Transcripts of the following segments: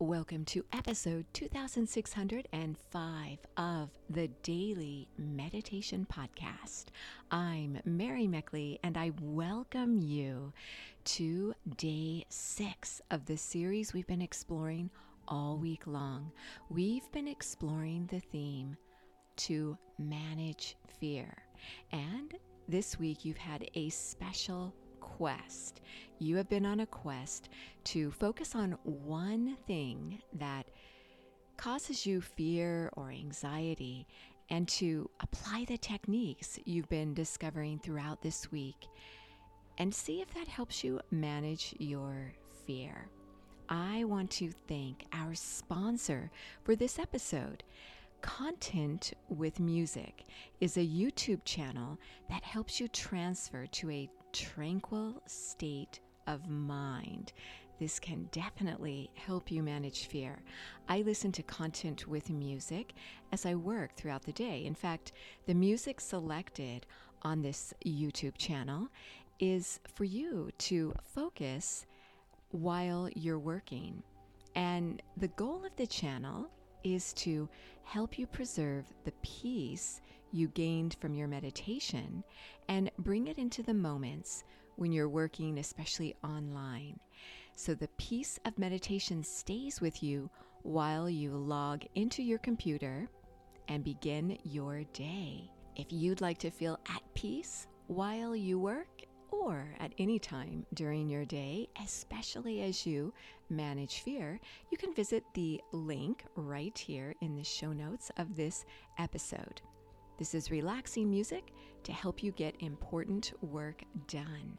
Welcome to episode 2605 of the Daily Meditation Podcast. I'm Mary Meckley, and I welcome you to day 6 of the series we've been exploring all week long. We've been exploring the theme to manage fear. And this week you've had a special quest. You have been on a quest to focus on one thing that causes you fear or anxiety and to apply the techniques you've been discovering throughout this week and see if that helps you manage your fear. I want to thank our sponsor for this episode. Content with Music is a YouTube channel that helps you transfer to a tranquil state of mind. This can definitely help you manage fear. I listen to Content with Music as I work throughout the day. In fact, the music selected on this YouTube channel is for you to focus while you're working. And the goal of the channel is to help you preserve the peace you gained from your meditation and bring it into the moments when you're working, especially online. So the peace of meditation stays with you while you log into your computer and begin your day. If you'd like to feel at peace while you work or at any time during your day, especially as you manage fear, you can visit the link right here in the show notes of this episode. This is relaxing music to help you get important work done.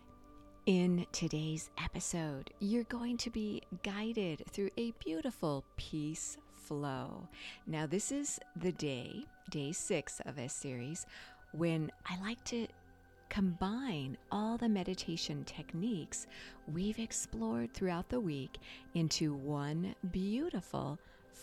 In today's episode, you're going to be guided through a beautiful peace flow. Now, this is the day 6 of a series, when I like to combine all the meditation techniques we've explored throughout the week into one beautiful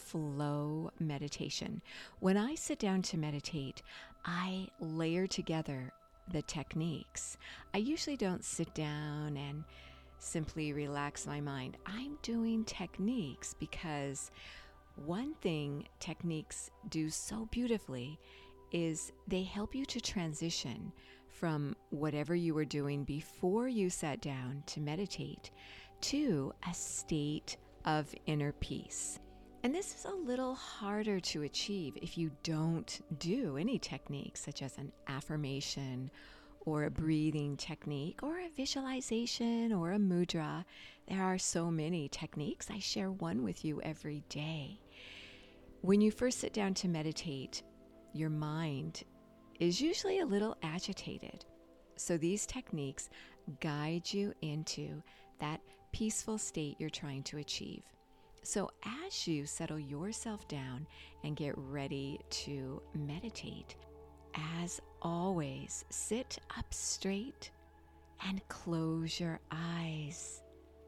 flow meditation. When I sit down to meditate, I layer together the techniques. I usually don't sit down and simply relax my mind. I'm doing techniques because one thing techniques do so beautifully is they help you to transition from whatever you were doing before you sat down to meditate to a state of inner peace. And this is a little harder to achieve if you don't do any techniques such as an affirmation or a breathing technique or a visualization or a mudra. There are so many techniques. I share one with you every day. When you first sit down to meditate, your mind is usually a little agitated. So these techniques guide you into that peaceful state you're trying to achieve. So as you settle yourself down and get ready to meditate, as always, sit up straight and close your eyes.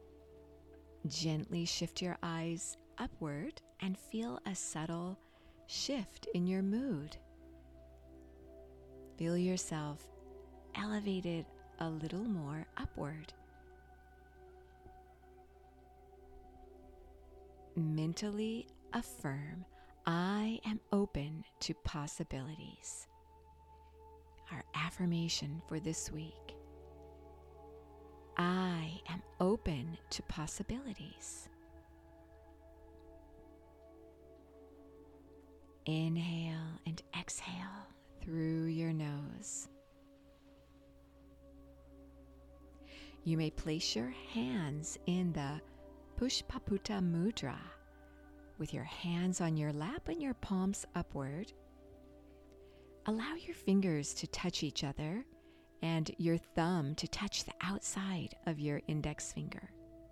Gently shift your eyes upward and feel a subtle shift in your mood. Feel yourself elevated a little more upward. Mentally affirm, I am open to possibilities. Our affirmation for this week. I am open to possibilities. Inhale and exhale through your nose. You may place your hands in the Pushpaputa Mudra with your hands on your lap and your palms upward. Allow your fingers to touch each other and your thumb to touch the outside of your index finger.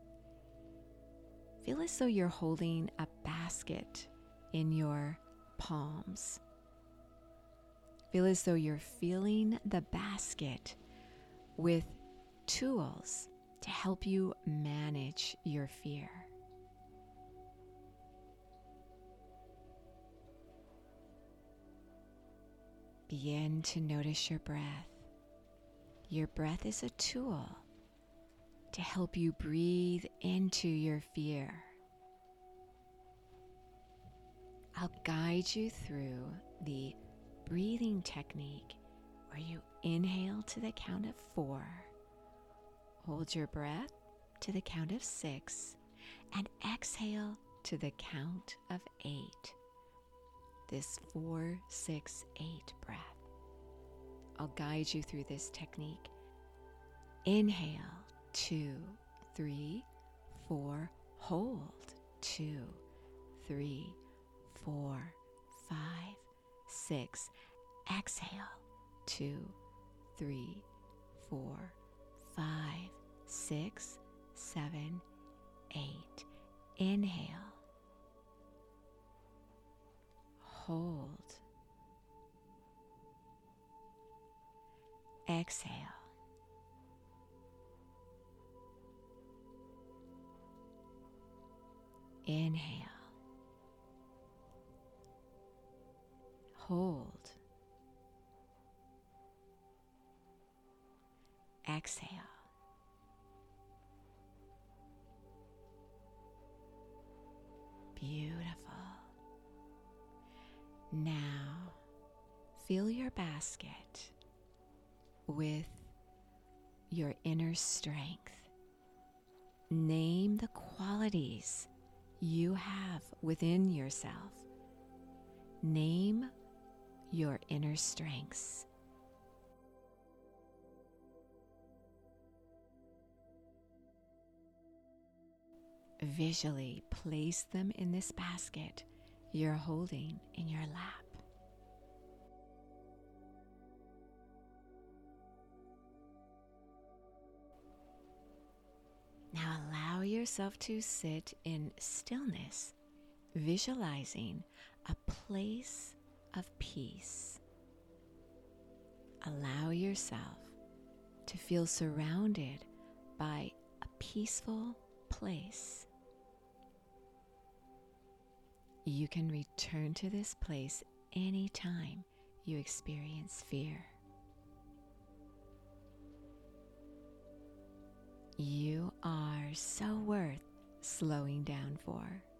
Feel as though you're holding a basket in your palms. Feel as though you're filling the basket with tools to help you manage your fear. Begin to notice your breath. Your breath is a tool to help you breathe into your fear. I'll guide you through the breathing technique where you inhale to the count of 4, hold your breath to the count of 6, and exhale to the count of 8. This 4, 6, 8 breath. I'll guide you through this technique. Inhale, 2, 3, 4, hold, 2, 3, 4, 5, 6. Exhale, 2, 3, 4, 5, 6, 7, 8. Inhale, hold, exhale. Inhale, hold, exhale. Beautiful. Now, fill your basket with your inner strength. Name the qualities you have within yourself. Name your inner strengths. Visually place them in this basket you're holding in your lap. Now allow yourself to sit in stillness, visualizing a place of peace. Allow yourself to feel surrounded by a peaceful place. You can return to this place anytime you experience fear. You are so worth slowing down for.